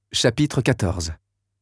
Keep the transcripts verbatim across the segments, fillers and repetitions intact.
Chapitre quatorze.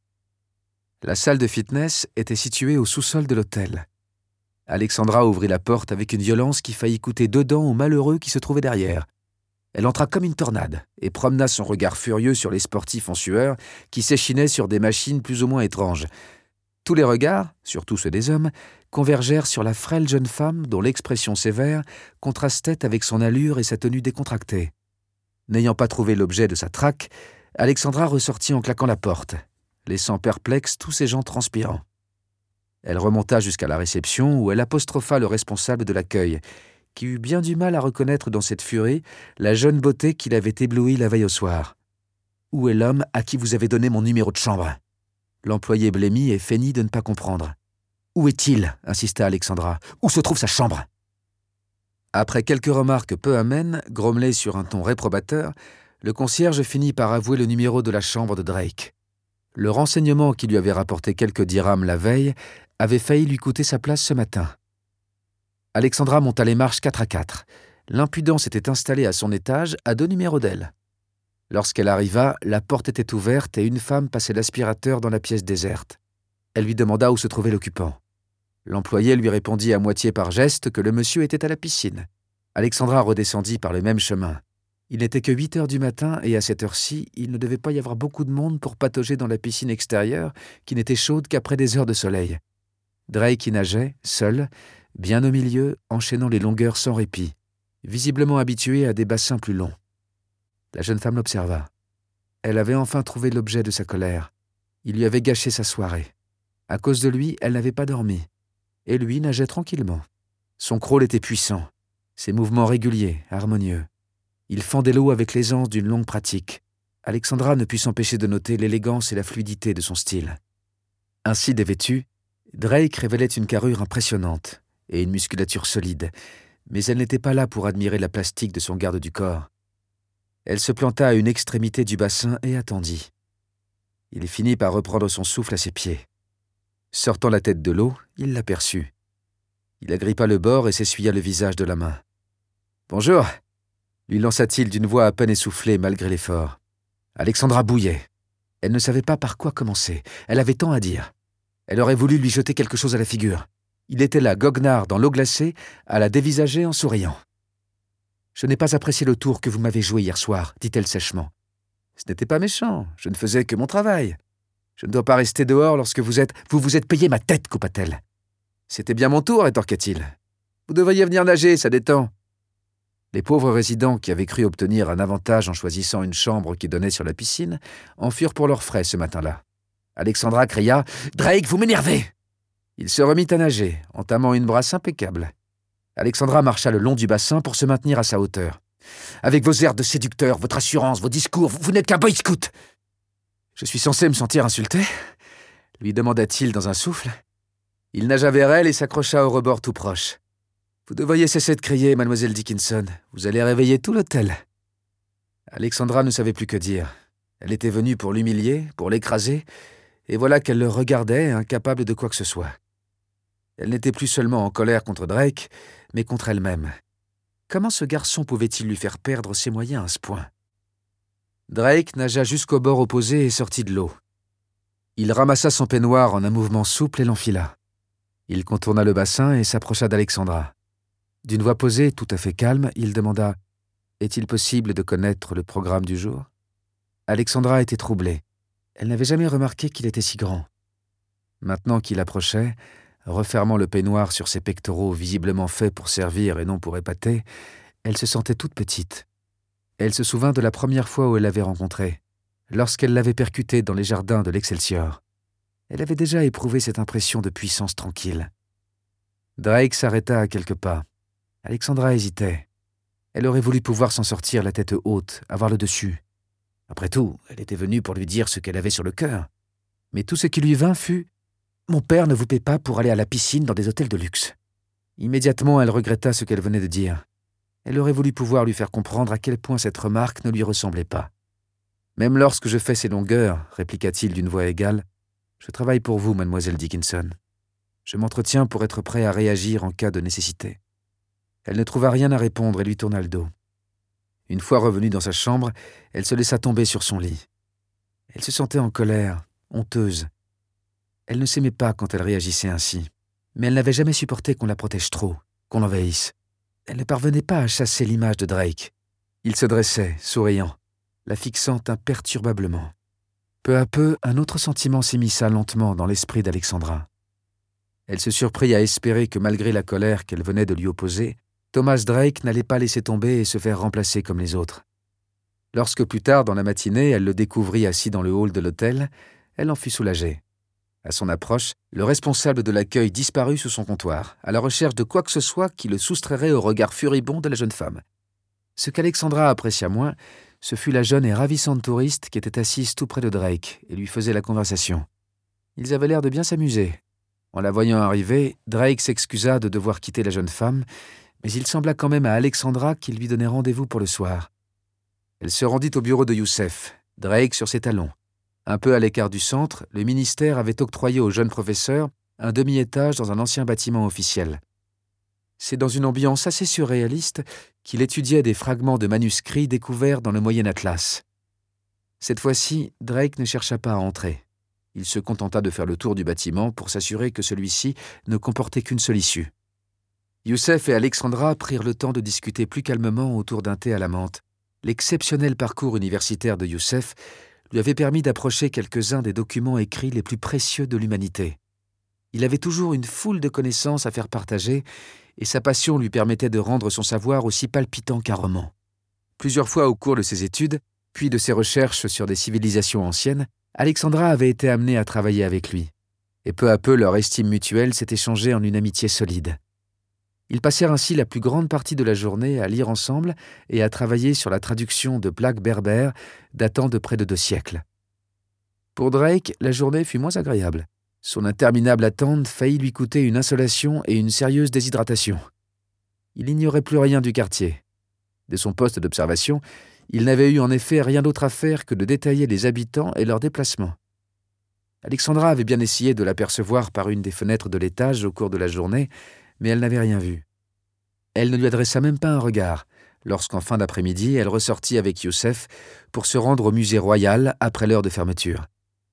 La salle de fitness était située au sous-sol de l'hôtel. Alexandra ouvrit la porte avec une violence qui faillit coûter deux dents au malheureux qui se trouvait derrière. Elle entra comme une tornade et promena son regard furieux sur les sportifs en sueur qui s'échinaient sur des machines plus ou moins étranges. Tous les regards, surtout ceux des hommes, convergèrent sur la frêle jeune femme dont l'expression sévère contrastait avec son allure et sa tenue décontractée. N'ayant pas trouvé l'objet de sa traque, Alexandra ressortit en claquant la porte, laissant perplexes tous ces gens transpirants. Elle remonta jusqu'à la réception où elle apostropha le responsable de l'accueil, qui eut bien du mal à reconnaître dans cette furie la jeune beauté qui l'avait ébloui la veille au soir. « Où est l'homme à qui vous avez donné mon numéro de chambre ?» L'employé blêmit et feignit de ne pas comprendre. « Où est-il » insista Alexandra. « Où se trouve sa chambre ?» Après quelques remarques peu amènes, grommelées sur un ton réprobateur, le concierge finit par avouer le numéro de la chambre de Drake. Le renseignement qui lui avait rapporté quelques dirhams la veille avait failli lui coûter sa place ce matin. Alexandra monta les marches quatre à quatre. L'impudence était installée à son étage, à deux numéros d'elle. Lorsqu'elle arriva, la porte était ouverte et une femme passait l'aspirateur dans la pièce déserte. Elle lui demanda où se trouvait l'occupant. L'employé lui répondit à moitié par geste que le monsieur était à la piscine. Alexandra redescendit par le même chemin. Il n'était que huit heures du matin et à cette heure-ci, il ne devait pas y avoir beaucoup de monde pour patauger dans la piscine extérieure qui n'était chaude qu'après des heures de soleil. Drake y nageait, seul, bien au milieu, enchaînant les longueurs sans répit, visiblement habitué à des bassins plus longs. La jeune femme l'observa. Elle avait enfin trouvé l'objet de sa colère. Il lui avait gâché sa soirée. À cause de lui, elle n'avait pas dormi. Et lui nageait tranquillement. Son crawl était puissant, ses mouvements réguliers, harmonieux. Il fendait l'eau avec l'aisance d'une longue pratique. Alexandra ne put s'empêcher de noter l'élégance et la fluidité de son style. Ainsi dévêtue, Drake révélait une carrure impressionnante et une musculature solide, mais elle n'était pas là pour admirer la plastique de son garde du corps. Elle se planta à une extrémité du bassin et attendit. Il finit par reprendre son souffle à ses pieds. Sortant la tête de l'eau, il l'aperçut. Il agrippa le bord et s'essuya le visage de la main. « Bonjour !» lui lança-t-il d'une voix à peine essoufflée malgré l'effort. Alexandra bouillait. Elle ne savait pas par quoi commencer. Elle avait tant à dire. Elle aurait voulu lui jeter quelque chose à la figure. Il était là, goguenard, dans l'eau glacée, à la dévisager en souriant. « Je n'ai pas apprécié le tour que vous m'avez joué hier soir, » dit-elle sèchement. « Ce n'était pas méchant, je ne faisais que mon travail. Je ne dois pas rester dehors lorsque vous êtes... Vous vous êtes payé ma tête, coupa-t-elle. C'était bien mon tour, rétorqua-t-il. Vous devriez venir nager, ça détend. Les pauvres résidents qui avaient cru obtenir un avantage en choisissant une chambre qui donnait sur la piscine en furent pour leurs frais ce matin-là. Alexandra cria « Drake, vous m'énervez !» Il se remit à nager, entamant une brasse impeccable. Alexandra marcha le long du bassin pour se maintenir à sa hauteur. « Avec vos airs de séducteur, votre assurance, vos discours, vous, vous n'êtes qu'un boy scout !»« Je suis censé me sentir insulté ?» lui demanda-t-il dans un souffle. Il nagea vers elle et s'accrocha au rebord tout proche. « Vous devriez cesser de crier, mademoiselle Dickinson. Vous allez réveiller tout l'hôtel. » Alexandra ne savait plus que dire. Elle était venue pour l'humilier, pour l'écraser, et voilà qu'elle le regardait, incapable de quoi que ce soit. Elle n'était plus seulement en colère contre Drake, mais contre elle-même. Comment ce garçon pouvait-il lui faire perdre ses moyens à ce point? Drake nagea jusqu'au bord opposé et sortit de l'eau. Il ramassa son peignoir en un mouvement souple et l'enfila. Il contourna le bassin et s'approcha d'Alexandra. D'une voix posée, tout à fait calme, il demanda « Est-il possible de connaître le programme du jour ?» Alexandra était troublée. Elle n'avait jamais remarqué qu'il était si grand. Maintenant qu'il approchait, refermant le peignoir sur ses pectoraux visiblement faits pour servir et non pour épater, elle se sentait toute petite. Elle se souvint de la première fois où elle l'avait rencontré, lorsqu'elle l'avait percuté dans les jardins de l'Excelsior. Elle avait déjà éprouvé cette impression de puissance tranquille. Drake s'arrêta à quelques pas. Alexandra hésitait. Elle aurait voulu pouvoir s'en sortir la tête haute, avoir le dessus. Après tout, elle était venue pour lui dire ce qu'elle avait sur le cœur. Mais tout ce qui lui vint fut « Mon père ne vous paie pas pour aller à la piscine dans des hôtels de luxe. » Immédiatement, elle regretta ce qu'elle venait de dire. Elle aurait voulu pouvoir lui faire comprendre à quel point cette remarque ne lui ressemblait pas. « Même lorsque je fais ces longueurs, » répliqua-t-il d'une voix égale, « je travaille pour vous, mademoiselle Dickinson. Je m'entretiens pour être prêt à réagir en cas de nécessité. » Elle ne trouva rien à répondre et lui tourna le dos. Une fois revenue dans sa chambre, elle se laissa tomber sur son lit. Elle se sentait en colère, honteuse. Elle ne s'aimait pas quand elle réagissait ainsi, mais elle n'avait jamais supporté qu'on la protège trop, qu'on l'envahisse. Elle ne parvenait pas à chasser l'image de Drake. Il se dressait, souriant, la fixant imperturbablement. Peu à peu, un autre sentiment s'immisça lentement dans l'esprit d'Alexandra. Elle se surprit à espérer que malgré la colère qu'elle venait de lui opposer, Thomas Drake n'allait pas laisser tomber et se faire remplacer comme les autres. Lorsque plus tard dans la matinée, elle le découvrit assis dans le hall de l'hôtel, elle en fut soulagée. À son approche, le responsable de l'accueil disparut sous son comptoir, à la recherche de quoi que ce soit qui le soustrairait au regard furibond de la jeune femme. Ce qu'Alexandra apprécia moins, ce fut la jeune et ravissante touriste qui était assise tout près de Drake et lui faisait la conversation. Ils avaient l'air de bien s'amuser. En la voyant arriver, Drake s'excusa de devoir quitter la jeune femme, mais il sembla quand même à Alexandra qu'il lui donnait rendez-vous pour le soir. Elle se rendit au bureau de Youssef, Drake sur ses talons. Un peu à l'écart du centre, le ministère avait octroyé au jeune professeur un demi-étage dans un ancien bâtiment officiel. C'est dans une ambiance assez surréaliste qu'il étudiait des fragments de manuscrits découverts dans le Moyen Atlas. Cette fois-ci, Drake ne chercha pas à entrer. Il se contenta de faire le tour du bâtiment pour s'assurer que celui-ci ne comportait qu'une seule issue. Youssef et Alexandra prirent le temps de discuter plus calmement autour d'un thé à la menthe. L'exceptionnel parcours universitaire de Youssef lui avait permis d'approcher quelques-uns des documents écrits les plus précieux de l'humanité. Il avait toujours une foule de connaissances à faire partager et sa passion lui permettait de rendre son savoir aussi palpitant qu'un roman. Plusieurs fois au cours de ses études, puis de ses recherches sur des civilisations anciennes, Alexandra avait été amenée à travailler avec lui. Et peu à peu, leur estime mutuelle s'est échangée en une amitié solide. Ils passèrent ainsi la plus grande partie de la journée à lire ensemble et à travailler sur la traduction de plaques berbères datant de près de deux siècles. Pour Drake, la journée fut moins agréable. Son interminable attente faillit lui coûter une insolation et une sérieuse déshydratation. Il n'ignorait plus rien du quartier. De son poste d'observation, il n'avait eu en effet rien d'autre à faire que de détailler les habitants et leurs déplacements. Alexandra avait bien essayé de l'apercevoir par une des fenêtres de l'étage au cours de la journée, mais elle n'avait rien vu. Elle ne lui adressa même pas un regard, lorsqu'en fin d'après-midi, elle ressortit avec Youssef pour se rendre au musée royal après l'heure de fermeture.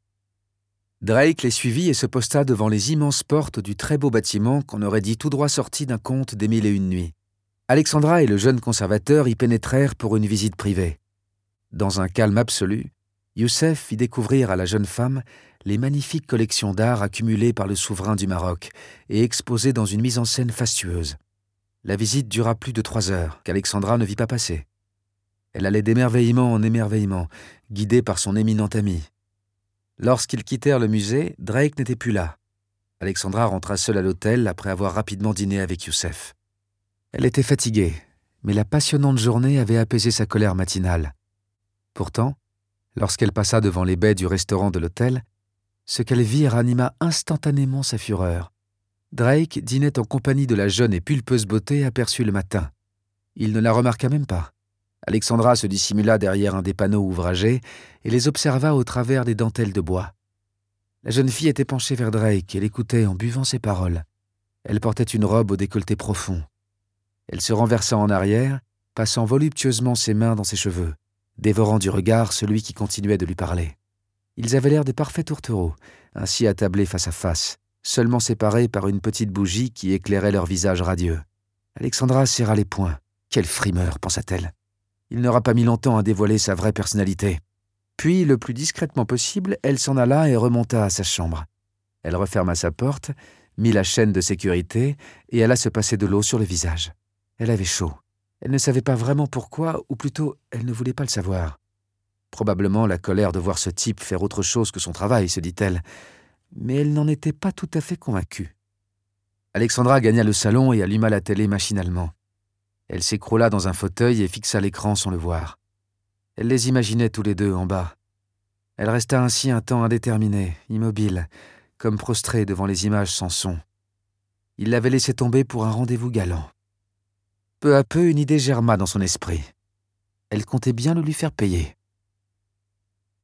Drake les suivit et se posta devant les immenses portes du très beau bâtiment qu'on aurait dit tout droit sorti d'un conte des Mille et Une Nuits. Alexandra et le jeune conservateur y pénétrèrent pour une visite privée. Dans un calme absolu, Youssef fit découvrir à la jeune femme les magnifiques collections d'art accumulées par le souverain du Maroc et exposées dans une mise en scène fastueuse. La visite dura plus de trois heures, qu'Alexandra ne vit pas passer. Elle allait d'émerveillement en émerveillement, guidée par son éminent ami. Lorsqu'ils quittèrent le musée, Drake n'était plus là. Alexandra rentra seule à l'hôtel après avoir rapidement dîné avec Youssef. Elle était fatiguée, mais la passionnante journée avait apaisé sa colère matinale. Pourtant, lorsqu'elle passa devant les baies du restaurant de l'hôtel, ce qu'elle vit ranima instantanément sa fureur. Drake dînait en compagnie de la jeune et pulpeuse beauté aperçue le matin. Il ne la remarqua même pas. Alexandra se dissimula derrière un des panneaux ouvragés et les observa au travers des dentelles de bois. La jeune fille était penchée vers Drake et l'écoutait en buvant ses paroles. Elle portait une robe au décolleté profond. Elle se renversa en arrière, passant voluptueusement ses mains dans ses cheveux, dévorant du regard celui qui continuait de lui parler. Ils avaient l'air de parfaits tourtereaux, ainsi attablés face à face, seulement séparés par une petite bougie qui éclairait leur visage radieux. Alexandra serra les poings. Quelle frimeur, pensa-t-elle. Il n'aura pas mis longtemps à dévoiler sa vraie personnalité. Puis, le plus discrètement possible, elle s'en alla et remonta à sa chambre. Elle referma sa porte, mit la chaîne de sécurité et alla se passer de l'eau sur le visage. Elle avait chaud. Elle ne savait pas vraiment pourquoi, ou plutôt, elle ne voulait pas le savoir. Probablement la colère de voir ce type faire autre chose que son travail, se dit-elle, mais elle n'en était pas tout à fait convaincue. Alexandra gagna le salon et alluma la télé machinalement. Elle s'écroula dans un fauteuil et fixa l'écran sans le voir. Elle les imaginait tous les deux en bas. Elle resta ainsi un temps indéterminé, immobile, comme prostrée devant les images sans son. Il l'avait laissé tomber pour un rendez-vous galant. Peu à peu, une idée germa dans son esprit. Elle comptait bien le lui faire payer.